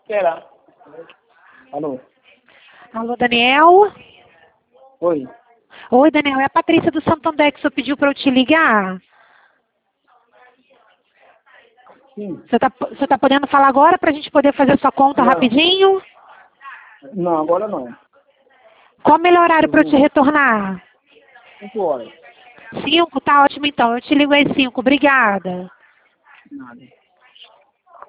Será? Alô? Alô, Daniel? Oi. Oi, Daniel, é a Patrícia do Santander que o senhor pediu para eu te ligar. Sim. Você tá podendo falar agora para a gente poder fazer sua conta Não. rapidinho? Não, agora não. Qual o melhor horário para eu te retornar? 5 horas. 5? Tá ótimo então. Eu te ligo às 5. Obrigada. Nada.